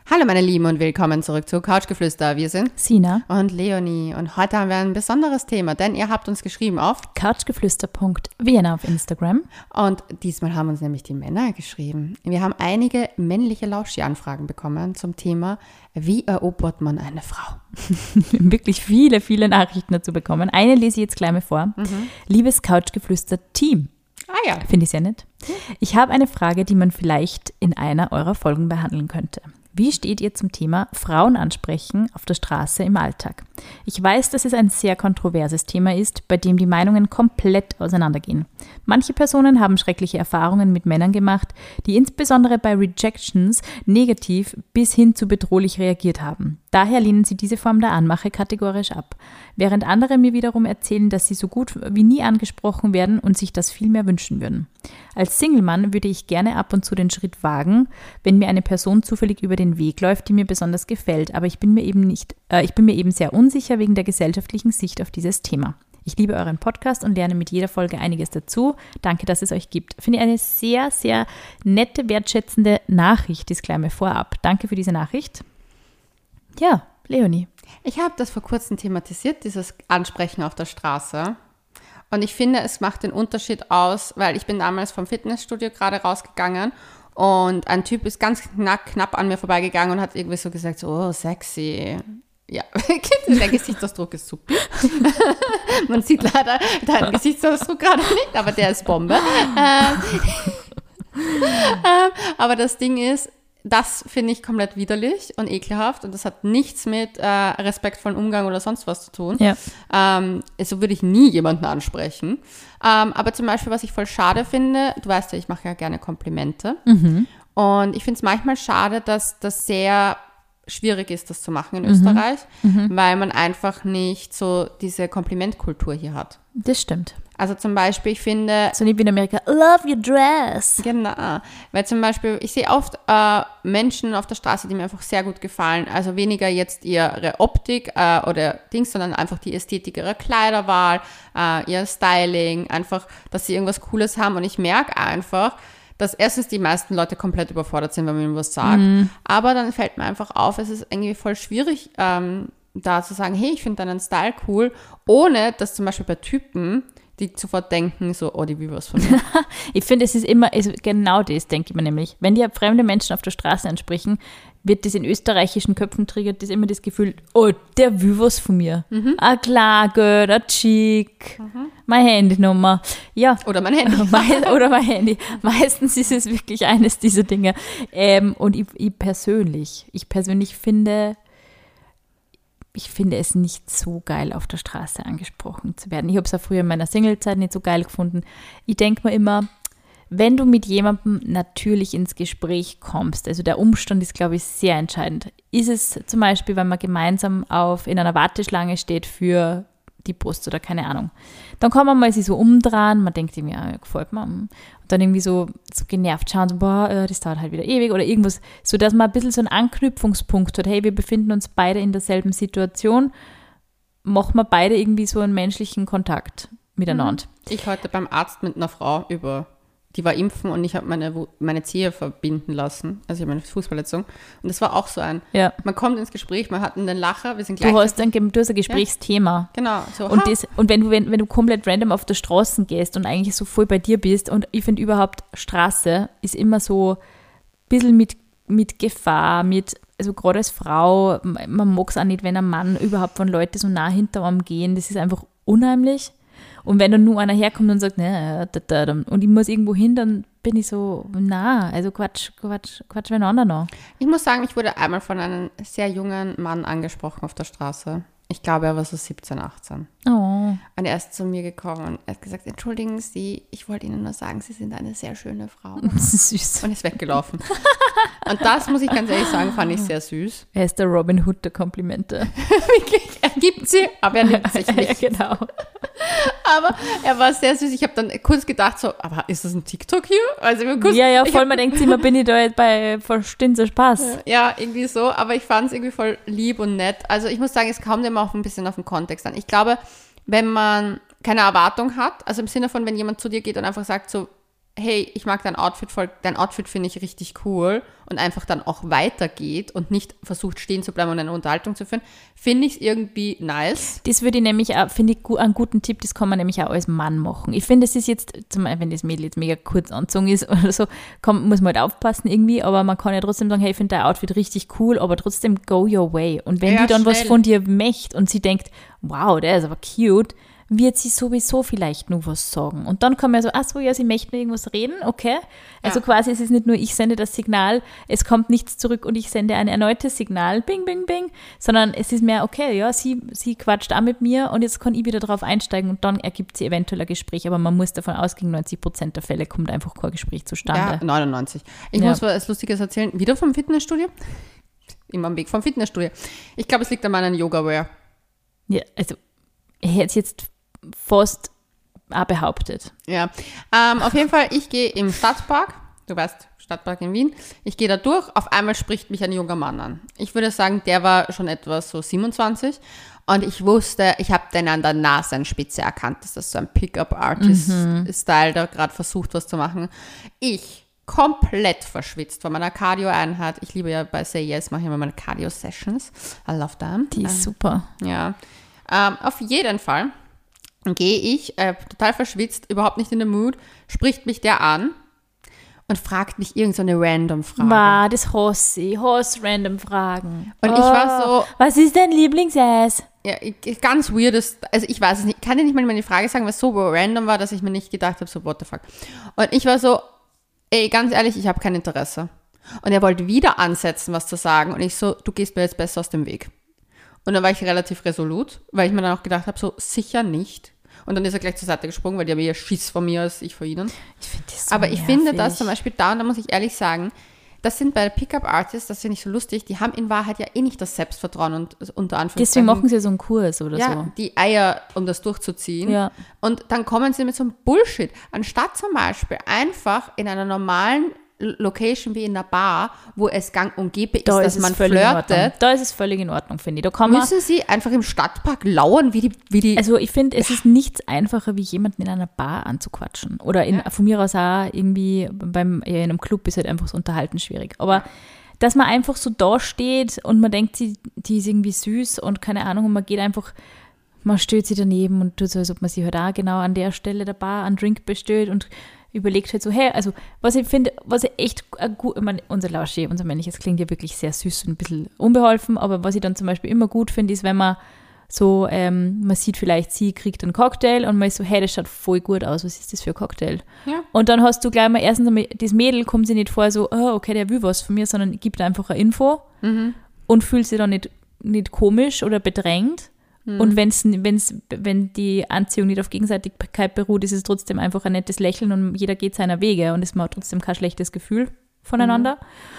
Hallo meine Lieben und willkommen zurück zu Couchgeflüster. Wir sind Sina und Leonie und heute haben wir ein besonderes Thema, denn ihr habt uns geschrieben auf couchgeflüster.vienna auf Instagram. Und diesmal haben uns nämlich die Männer geschrieben. Wir haben einige männliche Lauschi-Anfragen bekommen zum Thema, wie erobert man eine Frau? Wirklich viele Nachrichten dazu bekommen. Eine lese ich jetzt gleich mal vor. Liebes Couchgeflüster-Team. Ah ja. Finde ich sehr nett. Ich habe eine Frage, die man vielleicht in einer eurer Folgen behandeln könnte. Wie steht ihr zum Thema Frauen ansprechen auf der Straße im Alltag? Ich weiß, dass es ein sehr kontroverses Thema ist, bei dem die Meinungen komplett auseinandergehen. Manche Personen haben schreckliche Erfahrungen mit Männern gemacht, die insbesondere bei Rejections negativ bis hin zu bedrohlich reagiert haben. Daher lehnen sie diese Form der Anmache kategorisch ab. Während andere mir wiederum erzählen, dass sie so gut wie nie angesprochen werden und sich das viel mehr wünschen würden. Als Single-Mann würde ich gerne ab und zu den Schritt wagen, wenn mir eine Person zufällig über den Weg läuft, die mir besonders gefällt, aber ich bin mir eben sehr unsicher wegen der gesellschaftlichen Sicht auf dieses Thema. Ich liebe euren Podcast und lerne mit jeder Folge einiges dazu. Danke, dass es euch gibt. Finde ich eine sehr, sehr nette, wertschätzende Nachricht, Disclaimer vorab. Danke für diese Nachricht. Ja, Leonie. Ich habe das vor kurzem thematisiert, dieses Ansprechen auf der Straße. Und ich finde, es macht den Unterschied aus, weil ich bin damals vom Fitnessstudio gerade rausgegangen und ein Typ ist ganz knapp an mir vorbeigegangen und hat irgendwie so gesagt, so, oh, sexy. Ja, der Gesichtsausdruck ist super. Man sieht leider deinen Gesichtsausdruck gerade nicht, aber der ist Bombe. Aber das Ding ist, das finde ich komplett widerlich und ekelhaft und das hat nichts mit respektvollen Umgang oder sonst was zu tun. Ja. So würde ich nie jemanden ansprechen. Aber zum Beispiel, was ich voll schade finde, du weißt ja, ich mache ja gerne Komplimente. Und ich finde es manchmal schade, dass das sehr schwierig ist, das zu machen in Österreich, weil man einfach nicht so diese Komplimentkultur hier hat. Das stimmt. Also zum Beispiel, ich finde... So nicht wie in Amerika, love your dress. Genau, weil zum Beispiel, ich sehe oft Menschen auf der Straße, die mir einfach sehr gut gefallen. Also weniger jetzt ihre Optik oder Dings, sondern einfach die Ästhetik ihrer Kleiderwahl, ihr Styling, einfach, dass sie irgendwas Cooles haben. Und ich merke einfach, dass erstens die meisten Leute komplett überfordert sind, wenn man ihnen was sagt. Aber dann fällt mir einfach auf, es ist irgendwie voll schwierig, da zu sagen, hey, ich finde deinen Style cool, ohne dass zum Beispiel bei Typen die sofort denken, so, oh, die will was von mir. Ich finde, es ist immer, genau das, denke ich mir nämlich. Wenn die fremde Menschen auf der Straße ansprechen, wird das in österreichischen Köpfen triggert, das immer das Gefühl, oh, der will was von mir. Ah, klar, gut, ah, chic, meine Handynummer. Ja. Oder mein Handy. Oder mein Handy. Meistens ist es wirklich eines dieser Dinge. Und ich persönlich finde es nicht so geil, auf der Straße angesprochen zu werden. Ich habe es auch früher in meiner Singlezeit nicht so geil gefunden. Ich denke mir immer, wenn du mit jemandem natürlich ins Gespräch kommst, also der Umstand ist, glaube ich, sehr entscheidend. Ist es zum Beispiel, wenn man gemeinsam in einer Warteschlange steht für die Post oder keine Ahnung. Dann kann man mal sich so umdrehen, man denkt ihm, ja, gefällt mir. Und dann irgendwie so genervt schauen, so, boah, das dauert halt wieder ewig oder irgendwas, so dass man ein bisschen so einen Anknüpfungspunkt hat. Hey, wir befinden uns beide in derselben Situation, machen wir beide irgendwie so einen menschlichen Kontakt miteinander. Ich heute beim Arzt mit einer Frau die war impfen und ich habe meine Zehe verbinden lassen, also ich habe eine Fußverletzung. Und das war auch so man kommt ins Gespräch, man hat einen Lacher, wir sind gleich. Du hast ein Gesprächsthema. Ja, genau. So, und wenn du komplett random auf der Straße gehst und eigentlich so voll bei dir bist und ich finde überhaupt, Straße ist immer so ein bisschen mit Gefahr, also gerade als Frau, man mag es auch nicht, wenn ein Mann überhaupt von Leuten so nah hinter einem gehen, das ist einfach unheimlich. Und wenn dann nur einer herkommt und sagt, und ich muss irgendwo hin, dann bin ich so, also Quatsch, wenn einer noch. Ich muss sagen, ich wurde einmal von einem sehr jungen Mann angesprochen auf der Straße. Ich glaube, er war so 17, 18. Oh. Und er ist zu mir gekommen und er hat gesagt, entschuldigen Sie, ich wollte Ihnen nur sagen, Sie sind eine sehr schöne Frau. Das ist süß. Und ist weggelaufen. Und das, muss ich ganz ehrlich sagen, fand ich sehr süß. Er ist der Robin Hood der Komplimente. Wirklich, er gibt sie, aber er nimmt sich nicht. Ja, genau. Aber er war sehr süß. Ich habe dann kurz gedacht, so, aber ist das ein TikTok hier? Also man denkt sich immer, bin ich da jetzt bei Verstehen Sie Spaß? Ja, irgendwie so, aber ich fand es irgendwie voll lieb und nett. Also ich muss sagen, es kommt immer auch ein bisschen auf den Kontext an. Ich glaube, wenn man keine Erwartung hat, also im Sinne von, wenn jemand zu dir geht und einfach sagt so, hey, ich mag dein Outfit voll, dein Outfit finde ich richtig cool und einfach dann auch weitergeht und nicht versucht stehen zu bleiben und eine Unterhaltung zu führen, finde ich es irgendwie nice. Das würde ich nämlich auch, finde ich einen guten Tipp, das kann man nämlich auch als Mann machen. Ich finde, es ist jetzt, wenn das Mädel jetzt mega kurz angezogen ist oder so, muss man halt aufpassen irgendwie, aber man kann ja trotzdem sagen, hey, ich finde dein Outfit richtig cool, aber trotzdem go your way. Und wenn die dann schnell was von dir möchte und sie denkt, wow, der ist aber cute, wird sie sowieso vielleicht nur was sagen. Und dann kann man so, ach so, ja, sie möchte nur irgendwas reden, okay. Also quasi es ist nicht nur, ich sende das Signal, es kommt nichts zurück und ich sende ein erneutes Signal, bing, bing, bing, sondern es ist mehr, okay, ja, sie quatscht auch mit mir und jetzt kann ich wieder drauf einsteigen und dann ergibt sie eventuell ein Gespräch, aber man muss davon ausgehen, 90% der Fälle kommt einfach kein Gespräch zustande. Ja, 99. Ich muss was Lustiges erzählen, wieder vom Fitnessstudio. Immer am Weg vom Fitnessstudio. Ich glaube, es liegt an meinem Yoga-Wear. Ja, also ich hätte es jetzt fast auch behauptet. Ja, auf jeden Fall, ich gehe im Stadtpark, du weißt, Stadtpark in Wien, ich gehe da durch, auf einmal spricht mich ein junger Mann an. Ich würde sagen, der war schon etwas so 27 und ich wusste, ich habe den an der Nasenspitze erkannt, dass das so ein Pickup-Artist-Style, der gerade versucht, was zu machen. Ich komplett verschwitzt von meiner Cardio-Einheit. Ich liebe ja bei Say Yes, mache ich immer meine Cardio-Sessions. I love them. Die ist super. Ja, auf jeden Fall gehe ich, total verschwitzt, überhaupt nicht in der Mood, spricht mich der an und fragt mich irgend so eine random Frage. Wow, das hasse ich, random Fragen. Und ich war so... Was ist dein Lieblingseis? Ja, ganz weirdes, also ich weiß es nicht, ich kann dir nicht mal die Frage sagen, was so random war, dass ich mir nicht gedacht habe, so what the fuck. Und ich war so, ey, ganz ehrlich, ich habe kein Interesse. Und er wollte wieder ansetzen, was zu sagen und ich so, du gehst mir jetzt besser aus dem Weg. Und dann war ich relativ resolut, weil ich mir dann auch gedacht habe, so sicher nicht. Und dann ist er gleich zur Seite gesprungen, weil die haben eher Schiss vor mir als ich vor ihnen. Ich finde das so Aber ich nervig. finde das zum Beispiel da, und da muss ich ehrlich sagen, das sind bei Pickup-Artists, das finde ich so lustig, die haben in Wahrheit ja eh nicht das Selbstvertrauen und unter Anführungszeichen. Deswegen machen sie so einen Kurs oder ja, so. die Eier, um das durchzuziehen. Ja. Und dann kommen sie mit so einem Bullshit. Anstatt zum Beispiel einfach in einer normalen Location wie in der Bar, wo es gang und gäbe ist, dass man flirtet. Da ist es völlig in Ordnung, finde ich. Da kann man, müssen sie einfach im Stadtpark lauern, wie die also ich finde, es ist nichts einfacher, wie jemanden in einer Bar anzuquatschen. Oder von mir aus auch irgendwie in einem Club ist halt einfach so Unterhalten schwierig. Aber dass man einfach so da steht und man denkt, die ist irgendwie süß und keine Ahnung, und man geht einfach, man stellt sie daneben und tut so, als ob man sie halt auch genau an der Stelle der Bar einen Drink bestellt und überlegt halt so, hey, also was ich finde, was ich echt gut, ich meine, unser Lauschi, unser männliches klingt ja wirklich sehr süß und ein bisschen unbeholfen, aber was ich dann zum Beispiel immer gut finde, ist, wenn man so, man sieht vielleicht, sie kriegt einen Cocktail und man ist so, hey, das schaut voll gut aus, was ist das für ein Cocktail? Ja. Und dann hast du gleich mal erstens einmal, das Mädel kommt sich nicht vor so, oh, okay, der will was von mir, sondern gibt einfach eine Info und fühlt sich dann nicht komisch oder bedrängt. Und wenn die Anziehung nicht auf Gegenseitigkeit beruht, ist es trotzdem einfach ein nettes Lächeln und jeder geht seiner Wege und es macht trotzdem kein schlechtes Gefühl voneinander.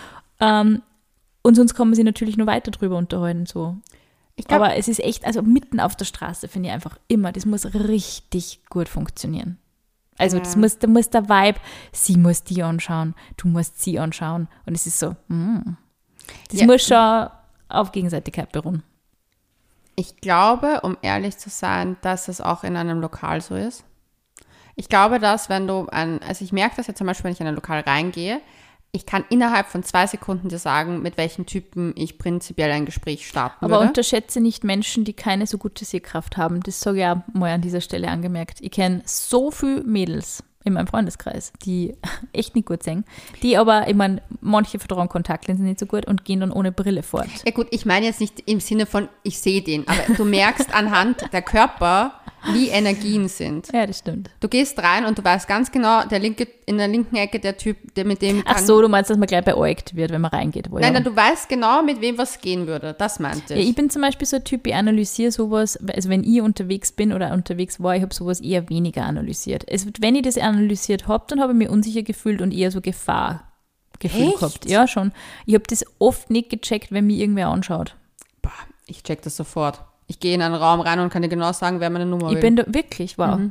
Und sonst kann man sich natürlich nur weiter drüber unterhalten. So. Aber es ist echt, also mitten auf der Straße finde ich einfach immer, das muss richtig gut funktionieren. Also da muss der Vibe, sie muss die anschauen, du musst sie anschauen. Und es ist so, das muss schon auf Gegenseitigkeit beruhen. Ich glaube, um ehrlich zu sein, dass es auch in einem Lokal so ist. Ich glaube, dass wenn du also ich merke das ja zum Beispiel, wenn ich in ein Lokal reingehe, ich kann innerhalb von 2 Sekunden dir sagen, mit welchen Typen ich prinzipiell ein Gespräch starten würde. Aber unterschätze nicht Menschen, die keine so gute Sehkraft haben. Das sage ich auch mal an dieser Stelle angemerkt. Ich kenne so viele Mädels in meinem Freundeskreis, die echt nicht gut sehen, die aber, ich meine, manche vertrauen Kontaktlinsen nicht so gut und gehen dann ohne Brille fort. Ja gut, ich meine jetzt nicht im Sinne von, ich sehe den, aber du merkst anhand der Körper, wie Energien sind. Ja, das stimmt. Du gehst rein und du weißt ganz genau, in der linken Ecke der Typ, der mit dem Ach so, du meinst, dass man gleich beäugt wird, wenn man reingeht. Nein, du weißt genau, mit wem was gehen würde. Das meinte ich. Ja, ich bin zum Beispiel so ein Typ, ich analysiere sowas, also wenn ich unterwegs bin oder unterwegs war, ich habe sowas eher weniger analysiert. Wenn ich das analysiert habe, dann habe ich mich unsicher gefühlt und eher so Gefahrgefühl gehabt. Ja, schon. Ich habe das oft nicht gecheckt, wenn mich irgendwer anschaut. Boah, ich check das sofort. Ich gehe in einen Raum rein und kann dir genau sagen, wer meine Nummer will. Ich bin da wirklich, wow.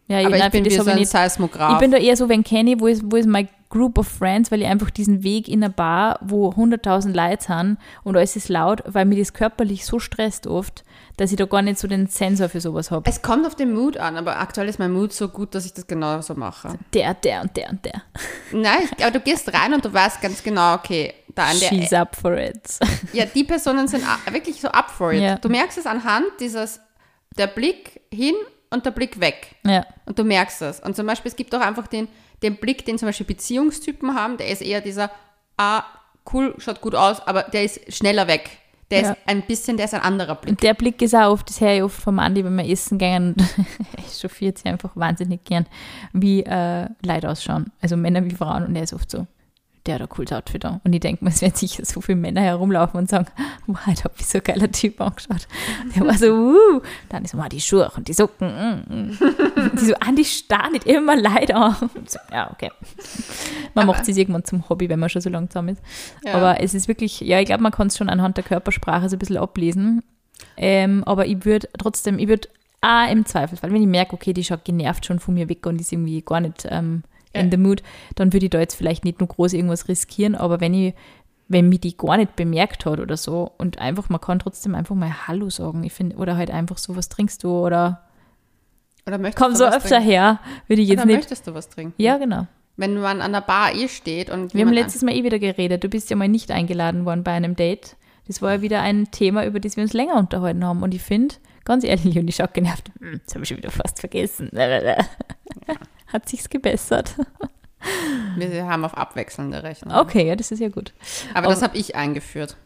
Ja, aber ich nein, bin das wie hab so ich ein nicht. Seismograph. Ich bin da eher so, wenn kenne, wo ist my group of friends, weil ich einfach diesen Weg in eine Bar, wo 100.000 Leute sind und alles ist laut, weil mir das körperlich so stresst oft, dass ich da gar nicht so den Sensor für sowas habe. Es kommt auf den Mood an, aber aktuell ist mein Mood so gut, dass ich das genau so mache. Der und der. Nein, aber du gehst rein und du weißt ganz genau, okay, da an der She's up for it. Ja, die Personen sind wirklich so up for it. Ja. Du merkst es anhand der Blick hin und der Blick weg. Ja. Und du merkst es. Und zum Beispiel, es gibt auch einfach den Blick, den zum Beispiel Beziehungstypen haben, der ist eher dieser, cool, schaut gut aus, aber der ist schneller weg. Der ist der ist ein anderer Blick. Und der Blick ist auch oft, das höre ich oft vom Andi, wenn wir essen gehen, und ich chauffiert sie einfach wahnsinnig gern, wie Leute ausschauen. Also Männer wie Frauen, und er ist oft so, der hat ein cooles Outfit an. Und ich denke mir, es werden sicher so viele Männer herumlaufen und sagen, wow, da habe ich so ein geiler Typ angeschaut. Der war so, dann ist so, die Schuhe und die Socken. Und die so, Andi, starr nicht immer Leute an. So, ja, okay. Man macht es irgendwann zum Hobby, wenn man schon so lange zusammen ist. Ja. Aber es ist wirklich, ja, ich glaube, man kann es schon anhand der Körpersprache so ein bisschen ablesen. Aber ich würde auch im Zweifelsfall, wenn ich merke, okay, die schaut genervt schon von mir weg und ist irgendwie gar nicht in the mood, dann würde ich da jetzt vielleicht nicht nur groß irgendwas riskieren, aber wenn mich die gar nicht bemerkt hat oder so und einfach, man kann trotzdem einfach mal Hallo sagen, ich finde, oder halt einfach so, was trinkst du oder komm so öfter her, würde ich jetzt oder nicht. Möchtest du was trinken? Ja, genau. Wenn man an der Bar steht und wir haben letztes Mal wieder geredet, du bist ja mal nicht eingeladen worden bei einem Date. Das war ja wieder ein Thema, über das wir uns länger unterhalten haben und ich finde, ganz ehrlich, und ich schaue genervt, das habe ich schon wieder fast vergessen. Hat sich's gebessert. Wir haben auf abwechselnde Rechnung. Okay, ja, das ist ja gut. Aber das habe ich eingeführt.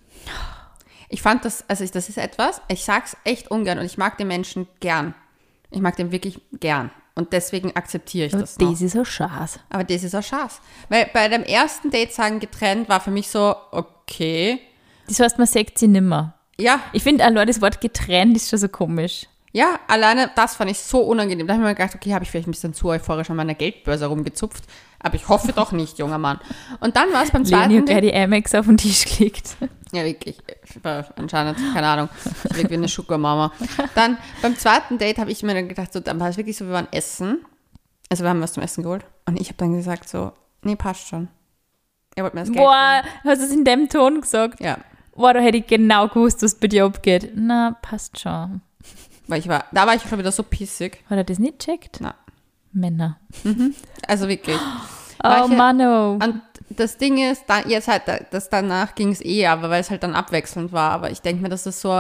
Ich fand das, das ist etwas, ich sag's echt ungern und ich mag den Menschen gern. Ich mag den wirklich gern. Und deswegen akzeptiere ich das noch. Das ist ein Schatz. Aber das ist ein Schatz. Weil bei dem ersten Date sagen getrennt war für mich so, okay. Das heißt, man sagt sie nimmer. Ja. Ich finde allein das Wort getrennt ist schon so komisch. Ja, alleine das fand ich so unangenehm. Da habe ich mir gedacht, okay, habe ich vielleicht ein bisschen zu euphorisch an meiner Geldbörse rumgezupft. Aber ich hoffe doch nicht, junger Mann. Und dann war es beim zweiten Leni hat die Amex auf den Tisch gelegt. Ja, wirklich. Ich war anscheinend, keine Ahnung, ich wirke wie eine Sugar-Mama. Dann beim zweiten Date habe ich mir dann gedacht, so, dann war es wirklich so, wir waren essen. Also wir haben was zum Essen geholt. Und ich habe dann gesagt so, nee, passt schon. Er wollte mir das Geld Boah, hast du es in dem Ton gesagt? Ja. Boah, da hätte ich genau gewusst, was bei dir abgeht. Na, passt schon. Weil da war ich schon wieder so pissig. Hat er das nicht gecheckt? Nein. Männer. Also wirklich. Oh Mann, oh. Und das Ding ist, danach ging es aber weil es halt dann abwechselnd war. Aber ich denke mir, das ist so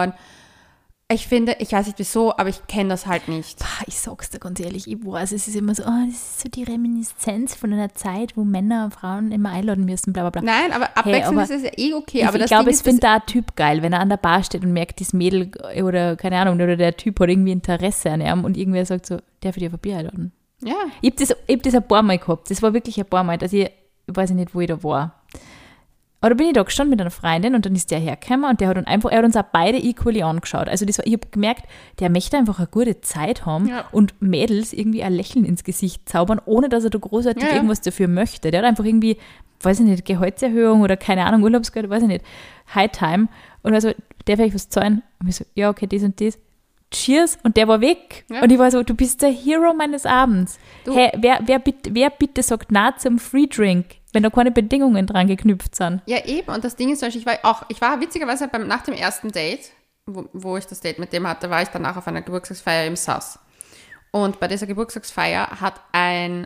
ich finde, ich weiß nicht wieso, aber ich kenne das halt nicht. Ich sag's dir ganz ehrlich, ich weiß, es ist immer so, das ist so die Reminiszenz von einer Zeit, wo Männer und Frauen immer einladen müssen, bla bla bla. Nein, aber abwechselnd ist ja okay. Aber ich glaube, es findet da ein Typ geil, wenn er an der Bar steht und merkt, das Mädel oder keine Ahnung, oder der Typ hat irgendwie Interesse an ihm und irgendwer sagt so, darf ich dir auf ein Bier einladen? Ja. Ich hab das ein paar Mal gehabt, das war wirklich ein paar Mal, dass ich weiß nicht, wo ich da war. Aber da bin ich da gestanden mit einer Freundin und dann ist der hergekommen und er hat uns auch beide equally angeschaut. Also ich habe gemerkt, der möchte einfach eine gute Zeit haben und Mädels irgendwie ein Lächeln ins Gesicht zaubern, ohne dass er da großartig irgendwas dafür möchte. Der hat einfach irgendwie, weiß ich nicht, Gehaltserhöhung oder keine Ahnung, Urlaubsgeld, weiß ich nicht, High Time. Und also, darf ich was zahlen? Und ich so, ja, okay, das und das. Cheers, und der war weg. Ja. Und ich war so, du bist der Hero meines Abends. Hey, wer bitte sagt na zum Free Drink, wenn da keine Bedingungen dran geknüpft sind? Ja, eben. Und das Ding ist, ich war witzigerweise nach dem ersten Date, wo ich das Date mit dem hatte, war ich danach auf einer Geburtstagsfeier im SAS. Und bei dieser Geburtstagsfeier hat ein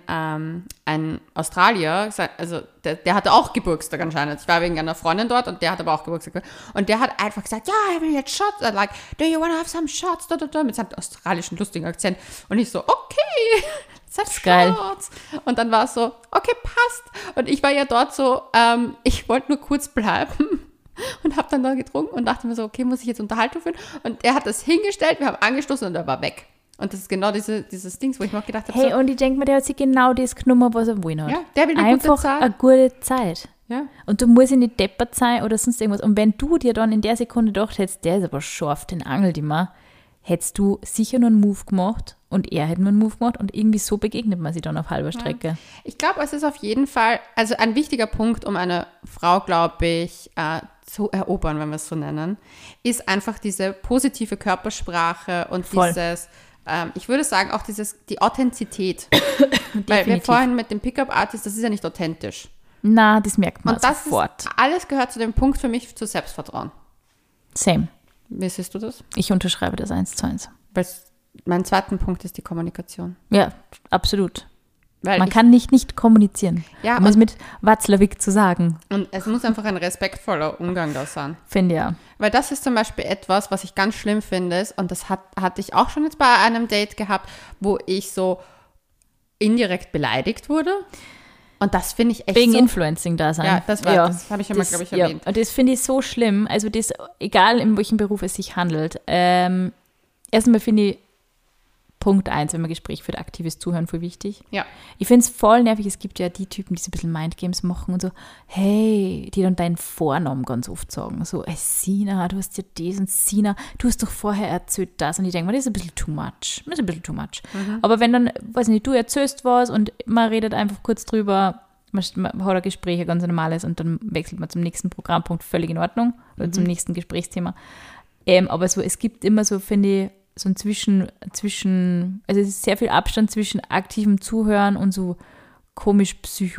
Australier, also der hatte auch Geburtstag anscheinend. Ich war wegen einer Freundin dort und der hat aber auch Geburtstag. Und der hat einfach gesagt, ja, ich will jetzt Shots. Like, do you want to have some shots? Mit seinem australischen lustigen Akzent. Und ich so, okay, let's have shots. Und dann war es so, okay, passt. Und ich war ja dort so, ich wollte nur kurz bleiben. Und habe dann da getrunken und dachte mir so, okay, muss ich jetzt Unterhaltung führen? Und er hat das hingestellt, wir haben angestoßen und er war weg. Und das ist genau dieses Ding, wo ich mir auch gedacht habe, hey, so, und ich denke mir, der hat sich genau das genommen, was er wollen hat. Ja, der will einfach eine gute Zeit. Ja. Und du musst ja nicht deppert sein oder sonst irgendwas. Und wenn du dir dann in der Sekunde gedacht hättest, der ist aber scharf, den angelt immer, hättest du sicher nur einen Move gemacht und er hätte nur einen Move gemacht und irgendwie so begegnet man sich dann auf halber Strecke. Ja. Ich glaube, es ist auf jeden Fall, also ein wichtiger Punkt, um eine Frau, glaube ich, zu erobern, wenn wir es so nennen, ist einfach diese positive Körpersprache und voll. dieses Ich würde sagen, auch die Authentizität. Weil wir vorhin mit dem Pickup-Artist, das ist ja nicht authentisch. Na, das merkt man Und das sofort. Alles gehört zu dem Punkt für mich zu Selbstvertrauen. Same. Wie siehst du das? Ich unterschreibe das 1:1. Mein zweiter Punkt ist die Kommunikation. Ja, absolut. Weil man kann nicht kommunizieren. Ja, um es mit Watzlawick zu sagen. Und es muss einfach ein respektvoller Umgang da sein. Finde ja. Weil das ist zum Beispiel etwas, was ich ganz schlimm finde. Und das hatte ich auch schon jetzt bei einem Date gehabt, wo ich so indirekt beleidigt wurde. Und das finde ich echt Wegen so... Influencing da sein. Ja, das habe ich immer, glaube ich, erwähnt. Ja. Und das finde ich so schlimm. Also das, egal in welchem Beruf es sich handelt. Erstmal finde ich Punkt 1, wenn man Gespräch führt, aktives Zuhören, voll wichtig. Ja. Ich finde es voll nervig, es gibt ja die Typen, die so ein bisschen Mindgames machen und so, hey, die dann deinen Vornamen ganz oft sagen. So, hey, Sina, du hast ja das und Sina, du hast doch vorher erzählt das. Und ich denke mir, das ist ein bisschen too much. Aber wenn dann, weiß nicht, du erzählst was und man redet einfach kurz drüber, man hat ein Gespräch, ein ganz normales, und dann wechselt man zum nächsten Programmpunkt, völlig in Ordnung, oder zum nächsten Gesprächsthema. Aber so, es gibt immer so, finde ich, so ein also es ist sehr viel Abstand zwischen aktivem Zuhören und so komisch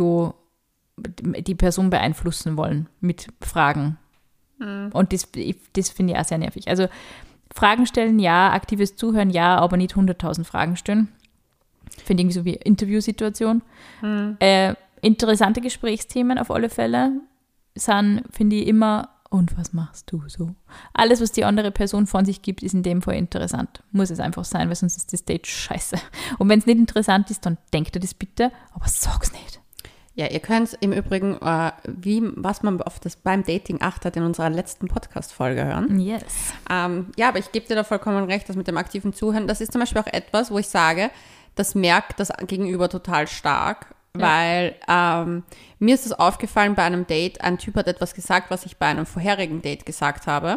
die Person beeinflussen wollen mit Fragen. Und das finde ich auch sehr nervig. Also Fragen stellen, ja, aktives Zuhören, ja, aber nicht 100.000 Fragen stellen. Finde ich irgendwie so wie Interviewsituation. Interessante Gesprächsthemen auf alle Fälle sind, finde ich, immer: Und was machst du so? Alles, was die andere Person von sich gibt, ist in dem Fall interessant. Muss es einfach sein, weil sonst ist das Date scheiße. Und wenn es nicht interessant ist, dann denkt ihr das bitte, aber sag's nicht. Ja, ihr könnt im Übrigen, was man auf das beim Dating achtet, in unserer letzten Podcast-Folge hören. Yes. Ja, aber ich gebe dir da vollkommen recht, das mit dem aktiven Zuhören, das ist zum Beispiel auch etwas, wo ich sage, das merkt das Gegenüber total stark. Weil mir ist das aufgefallen bei einem Date, ein Typ hat etwas gesagt, was ich bei einem vorherigen Date gesagt habe.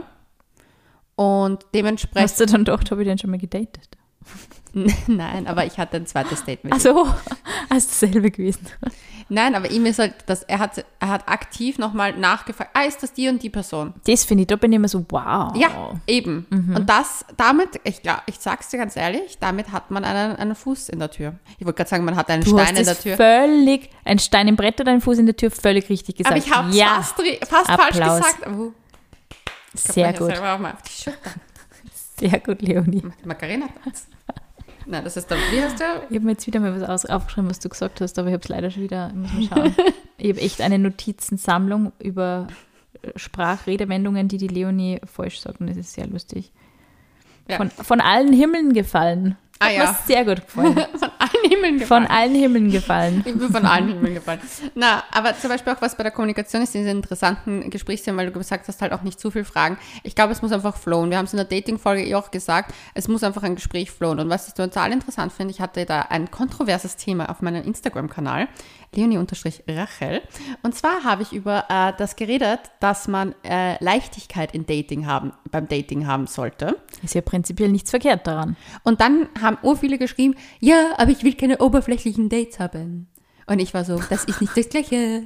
Und dementsprechend... Hast du dann gedacht, habe ich den schon mal gedatet? Nein, aber ich hatte ein zweites Date mit ihm. Ach so, hast du dasselbe gewesen? Nein, aber ihm ist halt, er hat aktiv nochmal nachgefragt, ist das die und die Person? Das finde ich, da bin ich immer so, wow. Ja, eben. Und ich sag's dir ganz ehrlich, damit hat man einen Fuß in der Tür. Ich wollte gerade sagen, man hat einen Stein in der Tür. Ein Stein im Brett oder ein Fuß in der Tür, völlig richtig gesagt. Aber ich habe fast falsch gesagt. Sehr gut. Selber mal auf die Schulter. Sehr gut, Leonie. Macarena-Tanz. Nein, das ist dann, wie heißt der? Ich habe mir jetzt wieder mal was aufgeschrieben, was du gesagt hast, aber ich habe es leider schon wieder, muss mal schauen. Ich habe echt eine Notizensammlung über Sprachredewendungen, die Leonie falsch sagt, und das ist sehr lustig. Ja. Von allen Himmeln gefallen. Hat mir sehr gut gefallen. Von allen Himmeln gefallen. Von allen Himmeln gefallen. Ich bin von allen Himmeln gefallen. Na, aber zum Beispiel auch was bei der Kommunikation ist, diese interessanten Gesprächsthemen, weil du gesagt hast, halt auch nicht zu viel Fragen. Ich glaube, es muss einfach flowen. Wir haben es in der Dating-Folge auch gesagt, es muss einfach ein Gespräch flowen. Und was ich total interessant finde, ich hatte da ein kontroverses Thema auf meinem Instagram-Kanal, Leonie_Rachel. Und zwar habe ich über das geredet, dass man Leichtigkeit beim Dating haben sollte. Ist ja prinzipiell nichts verkehrt daran. Und dann haben viele geschrieben, ja, aber ich will keine oberflächlichen Dates haben. Und ich war so, das ist nicht das Gleiche.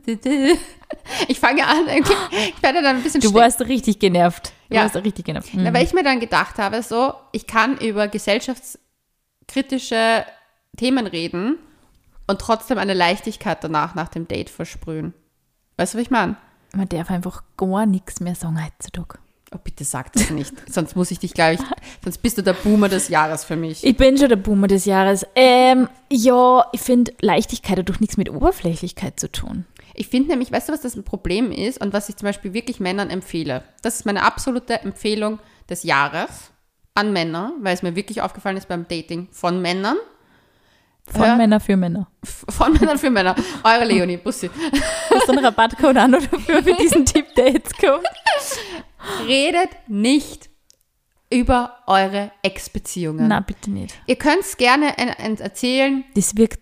Ich fange an, ich werde dann ein bisschen Du warst richtig genervt. Mhm. Weil ich mir dann gedacht habe, so, ich kann über gesellschaftskritische Themen reden und trotzdem eine Leichtigkeit danach nach dem Date versprühen. Weißt du, was ich meine? Man darf einfach gar nichts mehr sagen heutzutage. Oh, bitte sag das nicht. Sonst muss ich dich, glaube ich, sonst bist du der Boomer des Jahres für mich. Ich bin schon der Boomer des Jahres. Ja, ich finde, Leichtigkeit hat doch nichts mit Oberflächlichkeit zu tun. Ich finde nämlich, weißt du, was das ein Problem ist und was ich zum Beispiel wirklich Männern empfehle? Das ist meine absolute Empfehlung des Jahres an Männer, weil es mir wirklich aufgefallen ist beim Dating von Männern. Männer für Männer. Von Männern für Männer. Eure Leonie, Bussi. Hast du einen Rabattcode an oder für diesen Tipp, der jetzt kommt? Redet nicht über eure Ex-Beziehungen. Na, bitte nicht. Ihr könnt es gerne erzählen. Das wirkt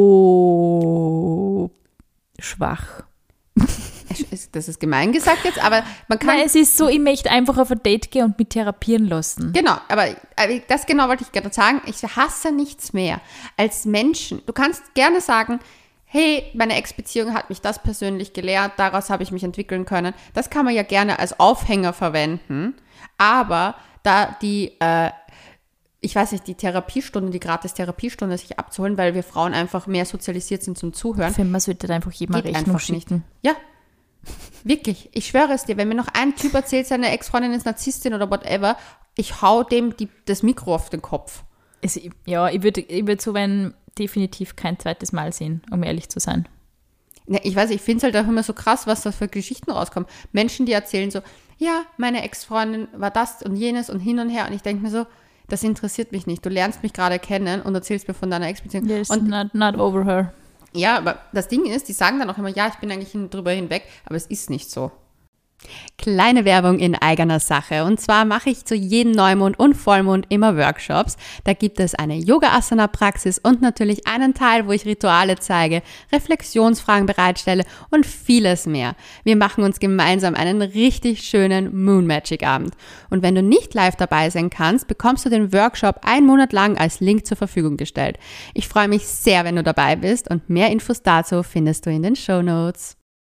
so schwach. Das ist gemein gesagt jetzt, aber man kann... Nein, es ist so, ich möchte einfach auf ein Date gehen und mich therapieren lassen. Genau, aber das genau wollte ich gerade sagen. Ich hasse nichts mehr als Menschen. Du kannst gerne sagen, hey, meine Ex-Beziehung hat mich das persönlich gelehrt, daraus habe ich mich entwickeln können. Das kann man ja gerne als Aufhänger verwenden, aber da die ich weiß nicht, die Therapiestunde, die Gratis-Therapiestunde sich abzuholen, weil wir Frauen einfach mehr sozialisiert sind zum Zuhören. Ich finde, man sollte einfach jedem eine Rechnung schicken. Ja, wirklich. Ich schwöre es dir, wenn mir noch ein Typ erzählt, seine Ex-Freundin ist Narzisstin oder whatever, ich hau dem das Mikro auf den Kopf. Ja, ich würd so definitiv kein zweites Mal sehen, um ehrlich zu sein. Ne, ich weiß, ich finde es halt auch immer so krass, was da für Geschichten rauskommen. Menschen, die erzählen so, ja, meine Ex-Freundin war das und jenes und hin und her. Und ich denke mir so, das interessiert mich nicht. Du lernst mich gerade kennen und erzählst mir von deiner Ex-Beziehung. Yes, und not over her. Ja, aber das Ding ist, die sagen dann auch immer, ja, ich bin eigentlich drüber hinweg, aber es ist nicht so. Kleine Werbung in eigener Sache. Und zwar mache ich zu jedem Neumond und Vollmond immer Workshops. Da gibt es eine Yoga-Asana-Praxis und natürlich einen Teil, wo ich Rituale zeige, Reflexionsfragen bereitstelle und vieles mehr. Wir machen uns gemeinsam einen richtig schönen Moon Magic Abend. Und wenn du nicht live dabei sein kannst, bekommst du den Workshop 1 Monat lang als Link zur Verfügung gestellt. Ich freue mich sehr, wenn du dabei bist und mehr Infos dazu findest du in den Shownotes.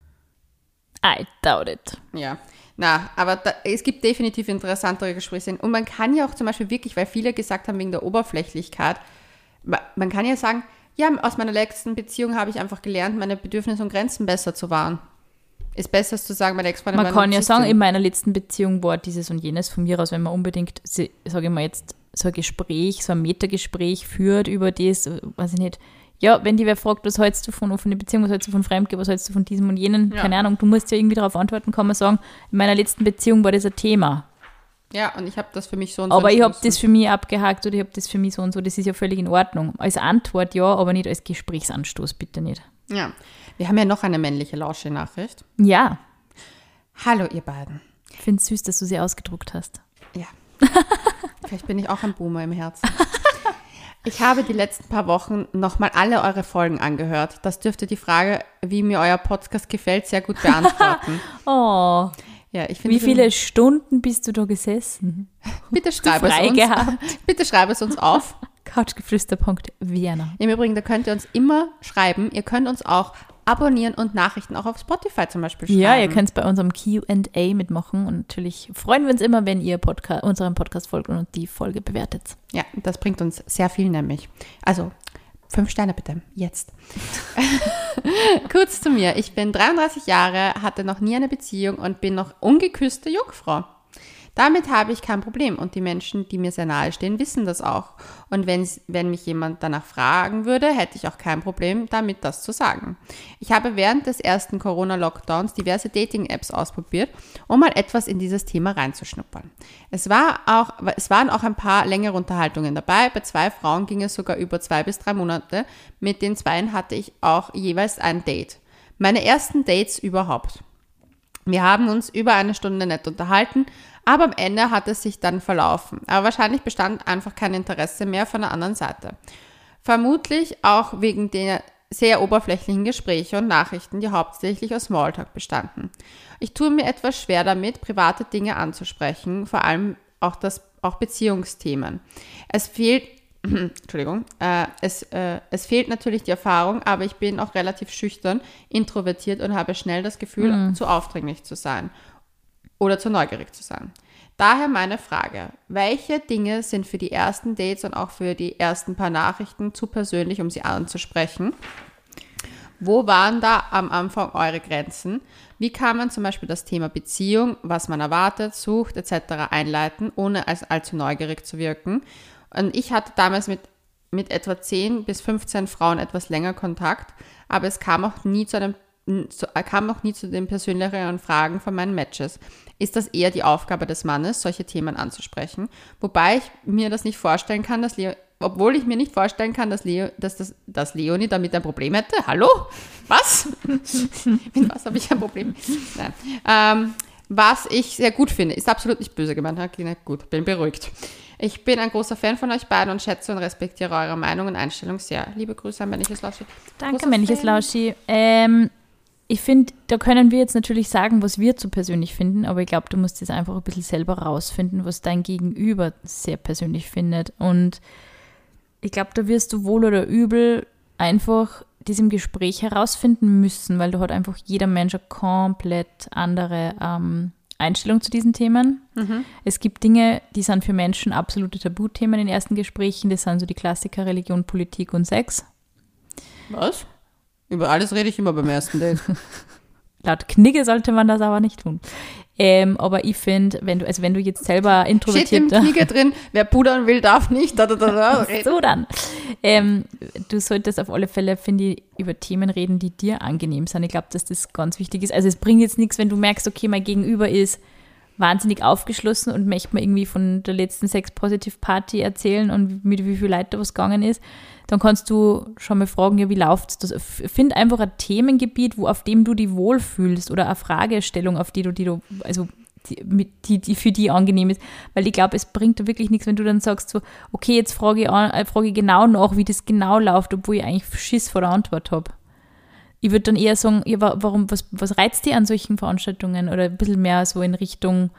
I doubt it. Ja, aber es gibt definitiv interessantere Gespräche. Und man kann ja auch zum Beispiel wirklich, weil viele gesagt haben, wegen der Oberflächlichkeit, man kann ja sagen, ja, aus meiner letzten Beziehung habe ich einfach gelernt, meine Bedürfnisse und Grenzen besser zu wahren. Ist besser zu sagen, meine Ex-Freundin Man kann ja sagen, in meiner letzten Beziehung war dieses und jenes von mir aus, wenn man unbedingt, sage ich mal jetzt, so ein Gespräch, so ein Metagespräch führt über das, weiß ich nicht. Ja, wenn die wer fragt, was hältst du von offener Beziehung, was hältst du von Fremdgehen, was hältst du von diesem und jenen, keine Ahnung, du musst ja irgendwie darauf antworten, kann man sagen, in meiner letzten Beziehung war das ein Thema. Ja, und ich habe das für mich so und so. Aber ich habe das für mich abgehakt oder ich habe das für mich so und so, das ist ja völlig in Ordnung. Als Antwort ja, aber nicht als Gesprächsanstoß, bitte nicht. Ja, wir haben ja noch eine männliche Lausche-Nachricht. Ja. Hallo ihr beiden. Ich finde es süß, dass du sie ausgedruckt hast. Ja. Vielleicht bin ich auch ein Boomer im Herzen. Ich habe die letzten paar Wochen nochmal alle eure Folgen angehört. Das dürfte die Frage, wie mir euer Podcast gefällt, sehr gut beantworten. Oh, ja, ich finde. Wie viele Stunden bist du da gesessen? Bitte schreib es uns. Bitte schreib es uns auf. couchgeflüster.vienna. Im Übrigen, da könnt ihr uns immer schreiben. Ihr könnt uns auch abonnieren und Nachrichten auch auf Spotify zum Beispiel schreiben. Ja, ihr könnt bei unserem Q&A mitmachen und natürlich freuen wir uns immer, wenn ihr unseren Podcast folgt und die Folge bewertet. Ja, das bringt uns sehr viel nämlich. Also 5 Sterne bitte, jetzt. Kurz zu mir. Ich bin 33 Jahre, hatte noch nie eine Beziehung und bin noch ungeküsste Jungfrau. Damit habe ich kein Problem und die Menschen, die mir sehr nahe stehen, wissen das auch. Und wenn mich jemand danach fragen würde, hätte ich auch kein Problem damit, das zu sagen. Ich habe während des ersten Corona-Lockdowns diverse Dating-Apps ausprobiert, um mal etwas in dieses Thema reinzuschnuppern. Es waren auch ein paar längere Unterhaltungen dabei. Bei 2 Frauen ging es sogar über 2 bis 3 Monate. Mit den 2 hatte ich auch jeweils ein Date. Meine ersten Dates überhaupt. Wir haben uns über 1 Stunde nett unterhalten, aber am Ende hat es sich dann verlaufen. Aber wahrscheinlich bestand einfach kein Interesse mehr von der anderen Seite. Vermutlich auch wegen der sehr oberflächlichen Gespräche und Nachrichten, die hauptsächlich aus Smalltalk bestanden. Ich tue mir etwas schwer damit, private Dinge anzusprechen, vor allem auch Beziehungsthemen. Es fehlt natürlich die Erfahrung, aber ich bin auch relativ schüchtern, introvertiert und habe schnell das Gefühl, zu aufdringlich zu sein oder zu neugierig zu sein. Daher meine Frage, welche Dinge sind für die ersten Dates und auch für die ersten paar Nachrichten zu persönlich, um sie anzusprechen? Wo waren da am Anfang eure Grenzen? Wie kann man zum Beispiel das Thema Beziehung, was man erwartet, sucht etc. einleiten, ohne als allzu neugierig zu wirken? Und ich hatte damals mit etwa 10 bis 15 Frauen etwas länger Kontakt, aber es kam auch nie zu den persönlicheren Fragen von meinen Matches. Ist das eher die Aufgabe des Mannes, solche Themen anzusprechen? Wobei ich mir das nicht vorstellen kann, dass Leonie damit ein Problem hätte. Hallo? Was? Mit was habe ich ein Problem? Nein. Was ich sehr gut finde, ist absolut nicht böse gemeint. Okay, gut, bin beruhigt. Ich bin ein großer Fan von euch beiden und schätze und respektiere eure Meinung und Einstellung sehr. Liebe Grüße an Männliches Lauschi. Danke, Männliches Lauschi. Ich finde, da können wir jetzt natürlich sagen, was wir zu persönlich finden, aber ich glaube, du musst jetzt einfach ein bisschen selber rausfinden, was dein Gegenüber sehr persönlich findet. Und ich glaube, da wirst du wohl oder übel einfach diesem Gespräch herausfinden müssen, weil da hat einfach jeder Mensch eine komplett andere Einstellung zu diesen Themen. Es gibt Dinge, die sind für Menschen absolute Tabuthemen in ersten Gesprächen. Das sind so die Klassiker Religion, Politik und Sex. Was? Über alles rede ich immer beim ersten Date. Laut Knigge sollte man das aber nicht tun. Aber ich finde, wenn du jetzt selber introvertiert... Steht im Knigge drin, wer pudern will, darf nicht. So dann. Du solltest auf alle Fälle, finde ich, über Themen reden, die dir angenehm sind. Ich glaube, dass das ganz wichtig ist. Also es bringt jetzt nichts, wenn du merkst, okay, mein Gegenüber ist wahnsinnig aufgeschlossen und möchte mir irgendwie von der letzten Sex-Positive-Party erzählen und mit wie viel Leuten da was gegangen ist. Dann kannst du schon mal fragen, ja, wie läuft's das? Find einfach ein Themengebiet, auf dem du dich wohlfühlst oder eine Fragestellung, auf die für die angenehm ist. Weil ich glaube, es bringt da wirklich nichts, wenn du dann sagst so, okay, jetzt frage ich genau nach, wie das genau läuft, obwohl ich eigentlich Schiss vor der Antwort habe. Ich würde dann eher sagen, ja, was reizt dich an solchen Veranstaltungen? Oder ein bisschen mehr so in Richtung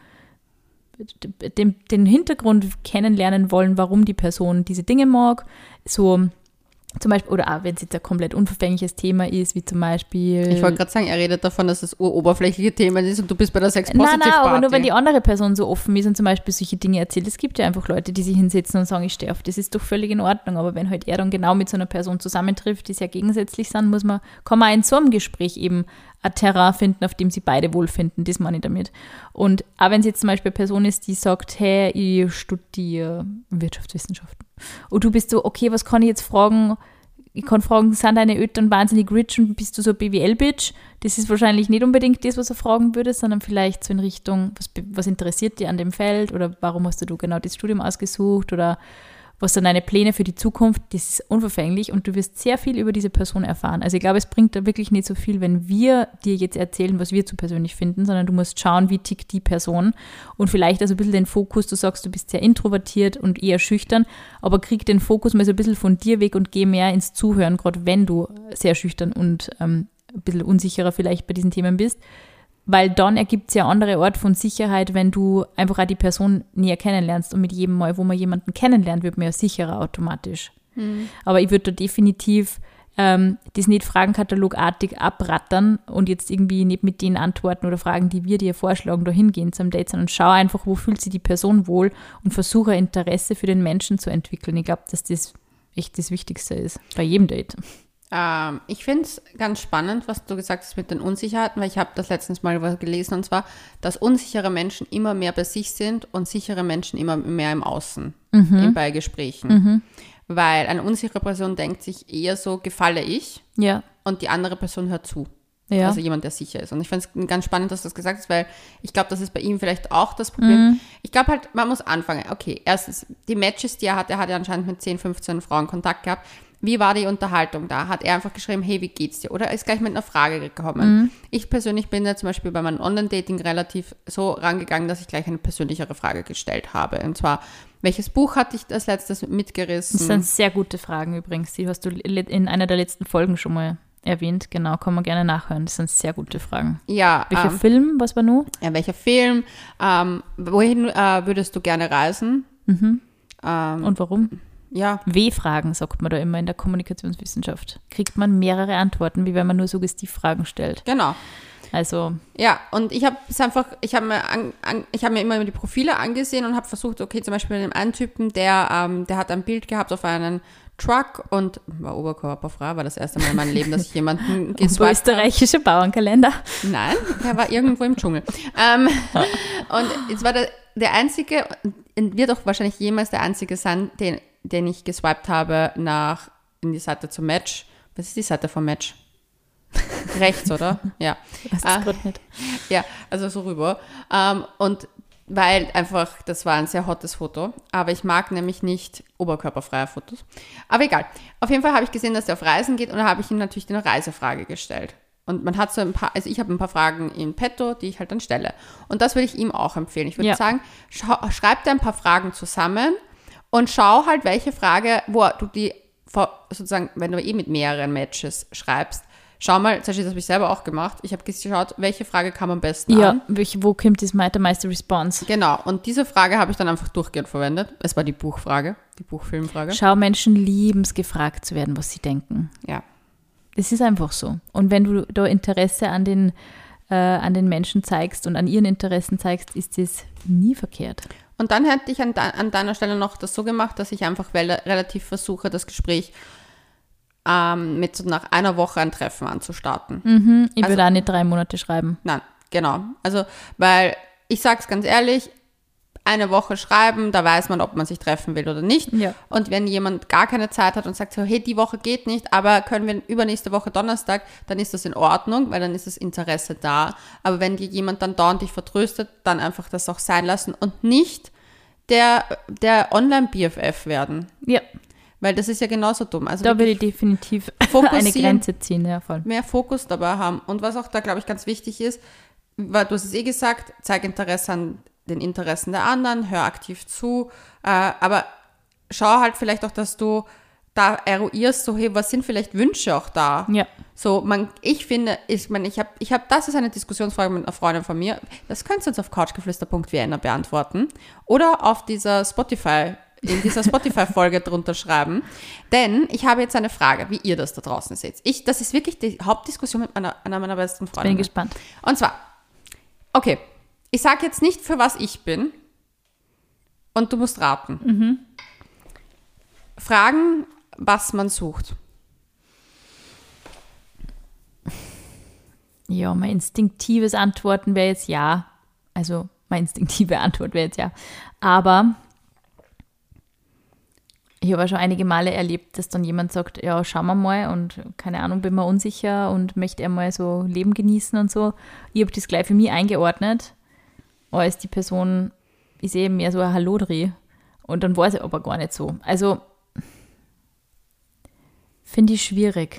den Hintergrund kennenlernen wollen, warum die Person diese Dinge mag. So zum Beispiel, oder auch wenn es jetzt ein komplett unverfängliches Thema ist, wie zum Beispiel... Ich wollte gerade sagen, er redet davon, dass es oberflächliche Themen ist und du bist bei der Sex-Positive-Party. Nein, aber nur wenn die andere Person so offen ist und zum Beispiel solche Dinge erzählt. Es gibt ja einfach Leute, die sich hinsetzen und sagen, ich stehe auf, das ist doch völlig in Ordnung. Aber wenn halt er dann genau mit so einer Person zusammentrifft, die sehr gegensätzlich sind, kann man in so einem Gespräch eben ein Terrain finden, auf dem sie beide wohlfinden. Das meine ich damit. Und auch wenn es jetzt zum Beispiel eine Person ist, die sagt, hey, ich studiere Wirtschaftswissenschaften. Und du bist so, okay, was kann ich jetzt fragen? Ich kann fragen, sind deine Eltern wahnsinnig rich und bist du so BWL-Bitch? Das ist wahrscheinlich nicht unbedingt das, was er fragen würde, sondern vielleicht so in Richtung, was interessiert dir an dem Feld oder warum hast du genau das Studium ausgesucht oder was sind deine Pläne für die Zukunft? Das ist unverfänglich und du wirst sehr viel über diese Person erfahren. Also ich glaube, es bringt da wirklich nicht so viel, wenn wir dir jetzt erzählen, was wir zu persönlich finden, sondern du musst schauen, wie tickt die Person und vielleicht also ein bisschen den Fokus, du sagst, du bist sehr introvertiert und eher schüchtern, aber krieg den Fokus mal so ein bisschen von dir weg und geh mehr ins Zuhören, gerade wenn du sehr schüchtern und ein bisschen unsicherer vielleicht bei diesen Themen bist. Weil dann ergibt es ja andere Art von Sicherheit, wenn du einfach auch die Person näher kennenlernst. Und mit jedem Mal, wo man jemanden kennenlernt, wird man ja sicherer automatisch. Aber ich würde da definitiv das nicht fragenkatalogartig abrattern und jetzt irgendwie nicht mit den Antworten oder Fragen, die wir dir vorschlagen, da hingehen zum Date, sondern schau einfach, wo fühlt sich die Person wohl und versuche Interesse für den Menschen zu entwickeln. Ich glaube, dass das echt das Wichtigste ist bei jedem Date. Ich finde es ganz spannend, was du gesagt hast mit den Unsicherheiten, weil ich habe das letztens mal gelesen, und zwar, dass unsichere Menschen immer mehr bei sich sind und sichere Menschen immer mehr im Außen, bei Gesprächen. Weil eine unsichere Person denkt sich eher so, gefalle ich, und die andere Person hört zu. Ja. Also jemand, der sicher ist. Und ich finde es ganz spannend, dass du das gesagt hast, weil ich glaube, das ist bei ihm vielleicht auch das Problem. Ich glaube halt, man muss anfangen. Okay, erstens, die Matches, die er hat ja anscheinend mit 10, 15 Frauen Kontakt gehabt. Wie war die Unterhaltung da? Hat er einfach geschrieben, hey, wie geht's dir? Oder ist gleich mit einer Frage gekommen? Ich persönlich bin ja zum Beispiel bei meinem Online-Dating relativ so rangegangen, dass ich gleich eine persönlichere Frage gestellt habe. Und zwar, welches Buch hatte ich als letztes mitgerissen? Das sind sehr gute Fragen übrigens. Die hast du in einer der letzten Folgen schon mal erwähnt. Genau, kann man gerne nachhören. Das sind sehr gute Fragen. Ja. Welcher Film, was war nur? Ja, welcher Film? Wohin würdest du gerne reisen? Und warum? Ja. W-Fragen, sagt man da immer in der Kommunikationswissenschaft. Kriegt man mehrere Antworten, wie wenn man nur Suggestivfragen stellt. Genau. Also. Ja, und ich habe mir immer die Profile angesehen und habe versucht, okay, zum Beispiel bei dem einen Typen, der hat ein Bild gehabt auf einen Truck und war oberkörperfrei, war das erste Mal in meinem Leben, dass ich jemanden geswiped habe. Österreichische Bauernkalender. Nein, der war irgendwo im Dschungel. Und jetzt war der einzige, wird auch wahrscheinlich jemals der einzige sein, den ich geswiped habe in die Seite zum Match. Was ist die Seite vom Match? Rechts, oder? Ja. Das ist gerade nicht. Ja, also so rüber. Und weil einfach, das war ein sehr hottes Foto, aber ich mag nämlich nicht oberkörperfreie Fotos. Aber egal. Auf jeden Fall habe ich gesehen, dass er auf Reisen geht und da habe ich ihm natürlich eine Reisefrage gestellt. Und man hat so ein paar, also ich habe ein paar Fragen in petto, die ich halt dann stelle. Und das würde ich ihm auch empfehlen. Ich würde sagen, schreib dir ein paar Fragen zusammen und schau halt, welche Frage, wo du die sozusagen, wenn du mit mehreren Matches schreibst, schau mal, zum Beispiel, das habe ich selber auch gemacht. Ich habe geschaut, welche Frage kam am besten an. Ja, wo kommt der meiste Response? Genau, und diese Frage habe ich dann einfach durchgehend verwendet. Es war die Buchfrage, die Buchfilmfrage. Schau, Menschen lieben es, gefragt zu werden, was sie denken. Ja. Das ist einfach so. Und wenn du da Interesse an den an den Menschen zeigst und an ihren Interessen zeigst, ist das nie verkehrt. Und dann hätte ich an deiner Stelle noch das so gemacht, dass ich einfach relativ versuche, das Gespräch mit so nach einer Woche ein Treffen anzustarten. Ich würde auch nicht 3 Monate schreiben. Nein, genau. Also, weil ich sage es ganz ehrlich, eine Woche schreiben, da weiß man, ob man sich treffen will oder nicht. Ja. Und wenn jemand gar keine Zeit hat und sagt so, hey, die Woche geht nicht, aber können wir übernächste Woche Donnerstag, dann ist das in Ordnung, weil dann ist das Interesse da. Aber wenn dir jemand dann dauernd dich vertröstet, dann einfach das auch sein lassen und nicht der Online-BFF werden. Ja. Weil das ist ja genauso dumm. Also da würde ich definitiv eine Grenze ziehen. Ja, voll. Mehr Fokus dabei haben. Und was auch da, glaube ich, ganz wichtig ist, weil du hast es gesagt, zeig Interesse an den Interessen der anderen, hör aktiv zu, aber schau halt vielleicht auch, dass du da eruierst, so hey, was sind vielleicht Wünsche auch da? Ja. So, ich finde, ich habe, das ist eine Diskussionsfrage mit einer Freundin von mir, das könnt ihr uns auf couchgeflüster.vienna beantworten oder auf in dieser Spotify-Folge drunter schreiben, denn ich habe jetzt eine Frage, wie ihr das da draußen seht. Das ist wirklich die Hauptdiskussion mit einer meiner besten Freundinnen. Bin gespannt. Und zwar, okay, ich sage jetzt nicht, für was ich bin und du musst raten. Fragen, was man sucht. Ja, mein instinktives Antworten wäre jetzt ja. Also, meine instinktive Antwort wäre jetzt ja. Aber ich habe auch schon einige Male erlebt, dass dann jemand sagt, ja, schauen wir mal und keine Ahnung, bin mir unsicher und möchte einmal so Leben genießen und so. Ich habe das gleich für mich eingeordnet, als die Person, ich sehe mehr so ein Hallo-Dreh und dann weiß ich aber gar nicht so. Also, finde ich schwierig.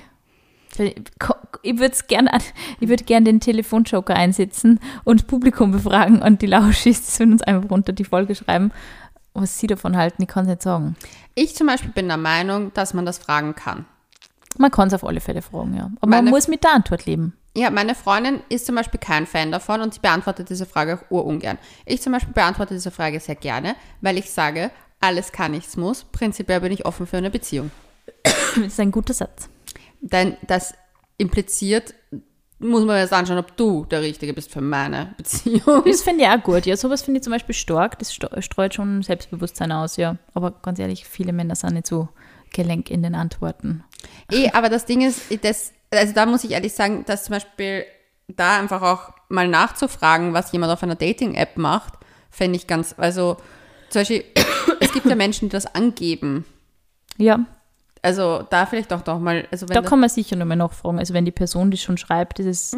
Ich würde gerne den Telefonjoker einsetzen und das Publikum befragen und die Lauschis würden uns einfach unter die Folge schreiben, was sie davon halten. Ich kann es nicht sagen. Ich zum Beispiel bin der Meinung, dass man das fragen kann. Man kann es auf alle Fälle fragen, ja. Aber man muss mit der Antwort leben. Ja, meine Freundin ist zum Beispiel kein Fan davon und sie beantwortet diese Frage auch urungern. Ich zum Beispiel beantworte diese Frage sehr gerne, weil ich sage, alles kann, nichts muss. Prinzipiell bin ich offen für eine Beziehung. Das ist ein guter Satz. Denn das impliziert, muss man jetzt anschauen, ob du der Richtige bist für meine Beziehung. Das finde ich auch gut. Ja, sowas finde ich zum Beispiel stark. Das streut schon Selbstbewusstsein aus, ja. Aber ganz ehrlich, viele Männer sind nicht so gelenk in den Antworten. Aber das Ding ist, also da muss ich ehrlich sagen, dass zum Beispiel da einfach auch mal nachzufragen, was jemand auf einer Dating-App macht, fände ich ganz, also zum Beispiel, es gibt ja Menschen, die das angeben. Ja. Also da vielleicht auch doch mal. Also wenn da kann man sicher nochmal nachfragen. Also wenn die Person, die schon schreibt,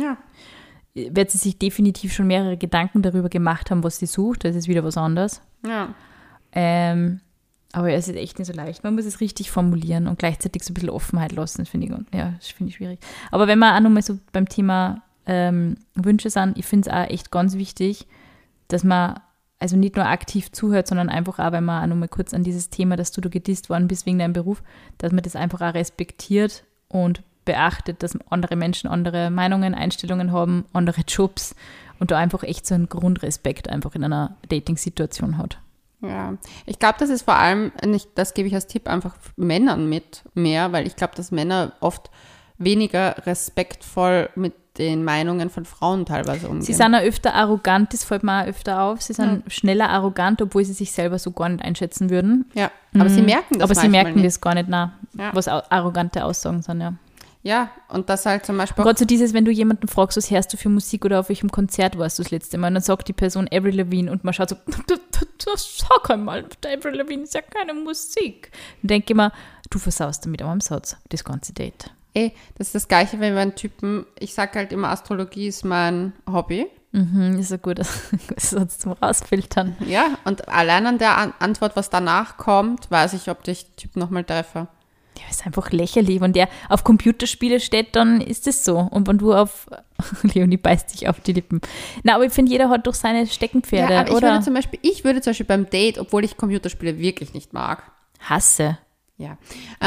wird sie sich definitiv schon mehrere Gedanken darüber gemacht haben, was sie sucht. Das ist wieder was anderes. Ja. Aber es ist echt nicht so leicht. Man muss es richtig formulieren und gleichzeitig so ein bisschen Offenheit lassen. Das finde ich schwierig. Aber wenn wir auch nochmal so beim Thema Wünsche sind, ich finde es auch echt ganz wichtig, dass man also nicht nur aktiv zuhört, sondern einfach auch, wenn man auch nochmal kurz an dieses Thema, dass du gedisst worden bist wegen deinem Beruf, dass man das einfach auch respektiert und beachtet, dass andere Menschen andere Meinungen, Einstellungen haben, andere Jobs und da einfach echt so einen Grundrespekt einfach in einer Dating-Situation hat. Ja, ich glaube, das ist vor allem, das gebe ich als Tipp einfach Männern mit mehr, weil ich glaube, dass Männer oft weniger respektvoll mit den Meinungen von Frauen teilweise umgehen. Sie sind auch öfter arrogant, das fällt mir auch öfter auf. Sie sind schneller arrogant, obwohl sie sich selber so gar nicht einschätzen würden. Ja, aber sie merken das aber sie merken nicht. Das gar nicht, was arrogante Aussagen sind, ja. Ja, und das halt zum Beispiel gerade so dieses, wenn du jemanden fragst, was hörst du für Musik oder auf welchem Konzert warst du das letzte Mal, und dann sagt die Person Avril Lavigne und man schaut so, sag einmal, Avril Lavigne ist ja keine Musik. Dann denke ich mir, du versaust damit am Satz, das ganze Date. Das ist das Gleiche, wenn wir einen Typen, ich sage halt immer, Astrologie ist mein Hobby. Ist ein guter Satz zum Rausfiltern. Ja, und allein an der Antwort, was danach kommt, weiß ich, ob ich den Typ nochmal treffe. Ja, ist einfach lächerlich. Wenn der auf Computerspiele steht, dann ist das so. Und wenn du auf Leonie beißt sich auf die Lippen. Na, aber ich finde, jeder hat doch seine Steckenpferde, ja, aber oder? Ich würde zum Beispiel beim Date, obwohl ich Computerspiele wirklich nicht mag. Hasse. Ja.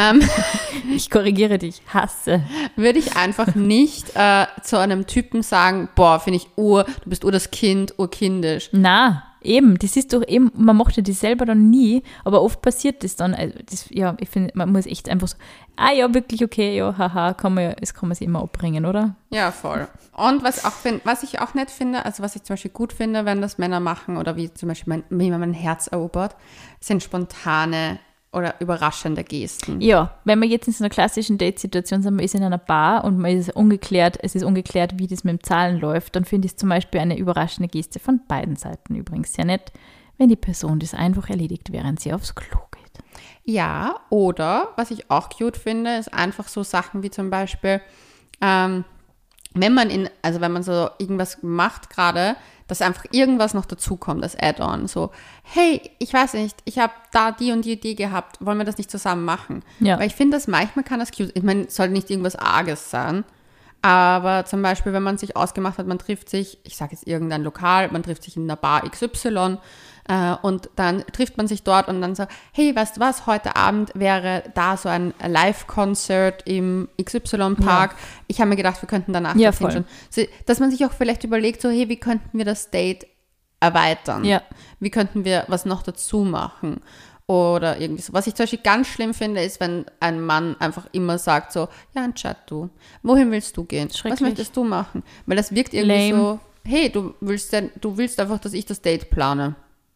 Ich korrigiere dich. Hasse. Würde ich einfach nicht zu einem Typen sagen, boah, finde ich du bist das Kind, urkindisch. Na, Eben, das ist doch eben, man macht ja das selber dann nie, aber oft passiert das dann. Also ich finde, man muss echt einfach so, ja, wirklich okay, ja, haha, das kann man sich immer abbringen, oder? Ja, voll. Und was ich auch nett finde, also was ich zum Beispiel gut finde, wenn das Männer machen oder wie zum Beispiel wie man mein Herz erobert, sind spontane oder überraschende Gesten. Ja, wenn man jetzt in so einer klassischen Date-Situation sind, man ist in einer Bar und es ist ungeklärt, wie das mit dem Zahlen läuft, dann finde ich zum Beispiel eine überraschende Geste von beiden Seiten übrigens sehr nett, wenn die Person das einfach erledigt, während sie aufs Klo geht. Ja, oder was ich auch cute finde, ist einfach so Sachen wie zum Beispiel, wenn man so irgendwas macht gerade, dass einfach irgendwas noch dazukommt, das Add-on. So, hey, ich weiß nicht, ich habe da die und die Idee gehabt, wollen wir das nicht zusammen machen? Ja. Weil ich finde, manchmal kann das cute, ich meine, es soll nicht irgendwas Arges sein, aber zum Beispiel, wenn man sich ausgemacht hat, man trifft sich, ich sage jetzt irgendein Lokal, man trifft sich in einer Bar XY und dann trifft man sich dort und dann so, hey, weißt du was, heute Abend wäre da so ein Live-Concert im XY-Park. Ja. Ich habe mir gedacht, wir könnten danach schon. So, dass man sich auch vielleicht überlegt, so, hey, wie könnten wir das Date erweitern? Ja. Wie könnten wir was noch dazu machen? Oder irgendwie so. Was ich zum Beispiel ganz schlimm finde, ist, wenn ein Mann einfach immer sagt so, ja, Chat, du, wohin willst du gehen? Was möchtest du machen? Weil das wirkt irgendwie so, hey, du willst einfach, dass ich das Date plane.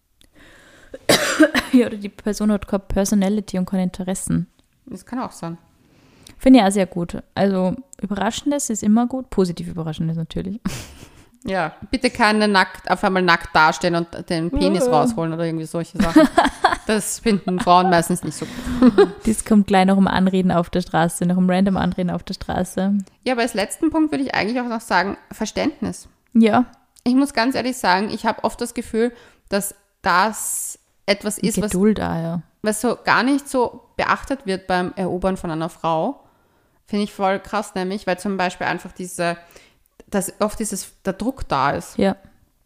Ja, oder die Person hat keine Personality und keine Interessen. Das kann auch sein. Finde ich auch sehr gut. Also Überraschendes ist immer gut, positiv Überraschendes natürlich. Ja, bitte keine auf einmal nackt dastehen und den Penis rausholen oder irgendwie solche Sachen. Das finden Frauen meistens nicht so gut. Das kommt gleich noch um Anreden auf der Straße, noch um random Anreden auf der Straße. Ja, aber als letzten Punkt würde ich eigentlich auch noch sagen, Verständnis. Ja. Ich muss ganz ehrlich sagen, ich habe oft das Gefühl, dass das etwas ist, Geduld, was so gar nicht so beachtet wird beim Erobern von einer Frau. Finde ich voll krass, nämlich, weil zum Beispiel einfach dass oft der Druck da ist. Ja.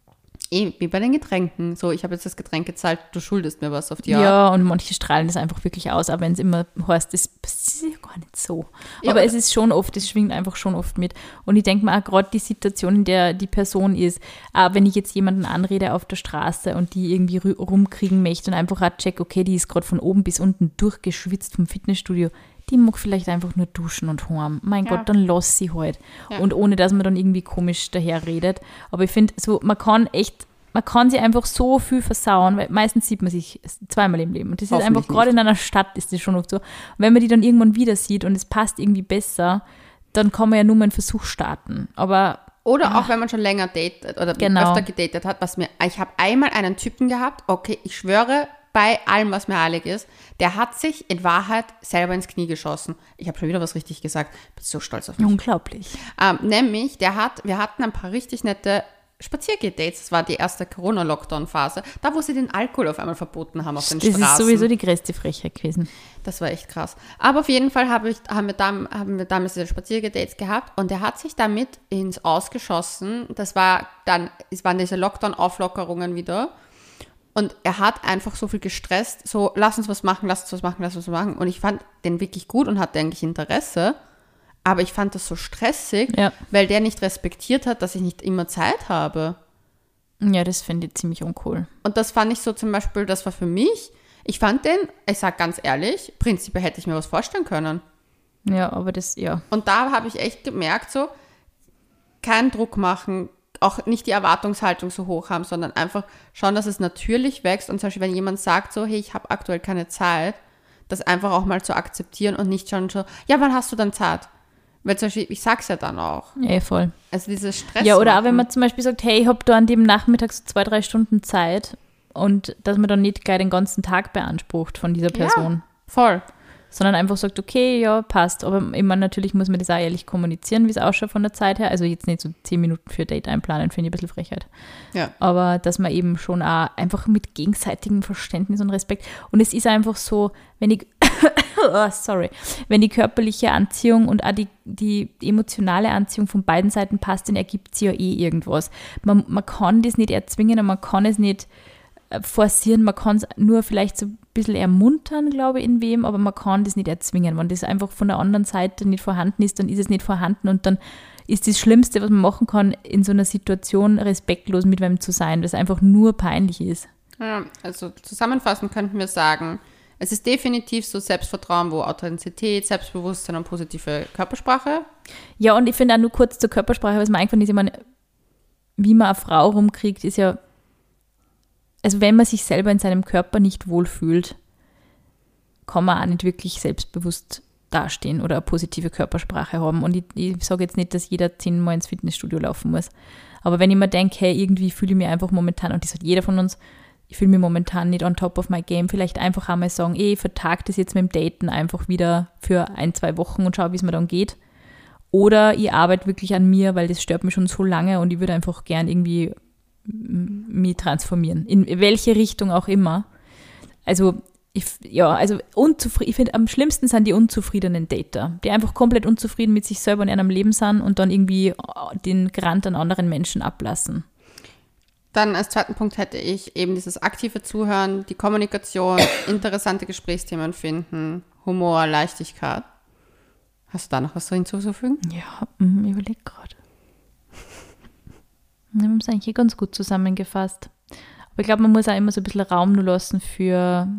Wie bei den Getränken. So, ich habe jetzt das Getränk gezahlt, du schuldest mir was auf die Art. Ja, und manche strahlen das einfach wirklich aus, aber wenn es immer heißt, das ist ja gar nicht so. Ja, aber es ist schon oft, es schwingt einfach schon oft mit. Und ich denke mir auch gerade die Situation, in der die Person ist, wenn ich jetzt jemanden anrede auf der Straße und die irgendwie rumkriegen möchte und einfach auch check, okay, die ist gerade von oben bis unten durchgeschwitzt vom Fitnessstudio, die mag vielleicht einfach nur duschen und heim. Mein Gott, dann lass sie halt. Ja. Und ohne, dass man dann irgendwie komisch daher redet. Aber ich finde, so, man kann sie einfach so viel versauen, weil meistens sieht man sich zweimal im Leben. Und das ist einfach, gerade in einer Stadt ist das schon oft so. Und wenn man die dann irgendwann wieder sieht und es passt irgendwie besser, dann kann man ja nur mal einen Versuch starten. Oder auch, wenn man schon länger datet oder öfter gedatet hat, ich habe einmal einen Typen gehabt, okay, ich schwöre, bei allem, was mir heilig ist, der hat sich in Wahrheit selber ins Knie geschossen. Ich habe schon wieder was richtig gesagt. Bin so stolz auf mich. Unglaublich. Nämlich, wir hatten ein paar richtig nette Spaziergeh-Dates. Das war die erste Corona-Lockdown-Phase. Da, wo sie den Alkohol auf einmal verboten haben auf den Straßen. Das ist sowieso die größte Frechheit gewesen. Das war echt krass. Aber auf jeden Fall haben wir damals diese Spaziergeh-Dates gehabt und der hat sich damit ins Ausgeschossen. Es waren diese Lockdown-Auflockerungen wieder. Und er hat einfach so viel gestresst, so, lass uns was machen. Und ich fand den wirklich gut und hatte eigentlich Interesse. Aber ich fand das so stressig, weil der nicht respektiert hat, dass ich nicht immer Zeit habe. Ja, das finde ich ziemlich uncool. Und das fand ich so zum Beispiel, das war für mich, ich fand den, ich sag ganz ehrlich, prinzipiell hätte ich mir was vorstellen können. Ja, aber ja. Und da habe ich echt gemerkt, so, keinen Druck machen, auch nicht die Erwartungshaltung so hoch haben, sondern einfach schauen, dass es natürlich wächst. Und zum Beispiel, wenn jemand sagt so, hey, ich habe aktuell keine Zeit, das einfach auch mal zu akzeptieren und nicht schon so, ja, wann hast du dann Zeit? Weil zum Beispiel, ich sag's ja dann auch. Ja, voll. Also dieses Stress. Ja, oder auch wenn man zum Beispiel sagt, hey, ich habe da an dem Nachmittag so 2-3 Stunden Zeit und dass man dann nicht gleich den ganzen Tag beansprucht von dieser Person. Ja, voll. Sondern einfach sagt, okay, ja, passt. Aber ich meine, natürlich muss man das auch ehrlich kommunizieren, wie es ausschaut von der Zeit her. Also jetzt nicht so 10 Minuten für Date einplanen, finde ich ein bisschen Frechheit. Ja. Aber dass man eben schon auch einfach mit gegenseitigem Verständnis und Respekt. Und es ist einfach so, wenn die körperliche Anziehung und auch die emotionale Anziehung von beiden Seiten passt, dann ergibt sie ja irgendwas. Man kann das nicht erzwingen und man kann es nicht forcieren, man kann es nur vielleicht so ein bisschen ermuntern, glaube ich, in wem, aber man kann das nicht erzwingen. Wenn das einfach von der anderen Seite nicht vorhanden ist, dann ist es nicht vorhanden und dann ist das Schlimmste, was man machen kann, in so einer Situation respektlos mit wem zu sein, das einfach nur peinlich ist. Ja, also zusammenfassend könnten wir sagen, es ist definitiv so Selbstvertrauen, wo Authentizität, Selbstbewusstsein und positive Körpersprache. Ja, und ich finde auch nur kurz zur Körpersprache, was mir eingefallen ist, ich meine, wie man eine Frau rumkriegt, ist ja, also wenn man sich selber in seinem Körper nicht wohlfühlt, kann man auch nicht wirklich selbstbewusst dastehen oder eine positive Körpersprache haben. Und ich sage jetzt nicht, dass jeder 10-mal ins Fitnessstudio laufen muss. Aber wenn ich mir denke, hey, irgendwie fühle ich mich einfach momentan, und das hat jeder von uns, ich fühle mich momentan nicht on top of my game, vielleicht einfach einmal sagen, ich vertag das jetzt mit dem Daten einfach wieder für 1-2 Wochen und schau, wie es mir dann geht. Oder ich arbeite wirklich an mir, weil das stört mich schon so lange und ich würde einfach gern irgendwie mich transformieren. In welche Richtung auch immer. Also, ich finde, am schlimmsten sind die unzufriedenen Dater, die einfach komplett unzufrieden mit sich selber und ihrem Leben sind und dann irgendwie den Grant an anderen Menschen ablassen. Dann als zweiten Punkt hätte ich eben dieses aktive Zuhören, die Kommunikation, interessante Gesprächsthemen finden, Humor, Leichtigkeit. Hast du da noch was hinzuzufügen? Ja, ich überlege gerade. Wir haben es eigentlich ganz gut zusammengefasst. Aber ich glaube, man muss auch immer so ein bisschen Raum nur lassen für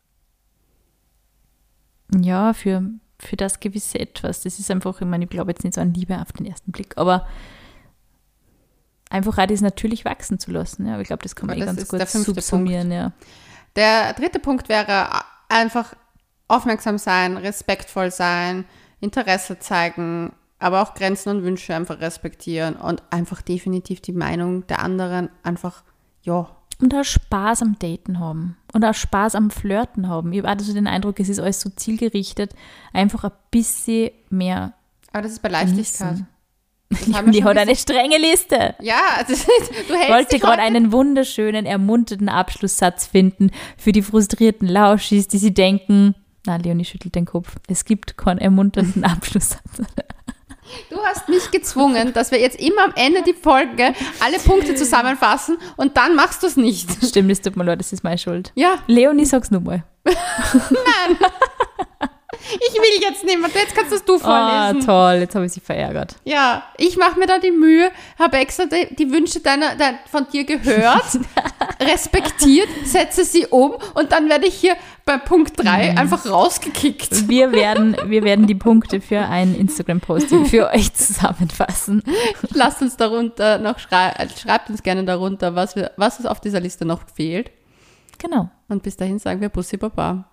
das gewisse Etwas. Das ist einfach, ich meine, ich glaube jetzt nicht so an Liebe auf den ersten Blick, aber einfach auch das natürlich wachsen zu lassen. Ja, aber ich glaube, das kann man ganz gut subsumieren. Ja. Der dritte Punkt wäre einfach aufmerksam sein, respektvoll sein, Interesse zeigen, aber auch Grenzen und Wünsche einfach respektieren und einfach definitiv die Meinung der anderen einfach, ja. Und auch Spaß am Daten haben und auch Spaß am Flirten haben. Ich habe also den Eindruck, es ist alles so zielgerichtet, einfach ein bisschen mehr. Aber das ist bei Leichtigkeit. Die hat eine strenge Liste. Ja, also du hältst. Ich wollte gerade einen wunderschönen, ermunternden Abschlusssatz finden für die frustrierten Lauschis, die sie denken, na, Leonie schüttelt den Kopf, es gibt keinen ermunternden Abschlusssatz. Du hast mich gezwungen, dass wir jetzt immer am Ende die Folge alle Punkte zusammenfassen und dann machst du es nicht. Stimmt, es tut mir leid, das ist meine Schuld. Ja. Leonie, sag's nur mal. Nein. Ich will jetzt nicht mehr, jetzt kannst du vorlesen. Oh, toll, jetzt habe ich sie verärgert. Ja, ich mache mir da die Mühe, habe extra die Wünsche von dir gehört, respektiert, setze sie um und dann werde ich hier bei Punkt 3 einfach rausgekickt. Wir werden die Punkte für ein Instagram-Posting für euch zusammenfassen. Lasst uns darunter noch schreibt uns gerne darunter, was es auf dieser Liste noch fehlt. Genau. Und bis dahin sagen wir Bussi Baba.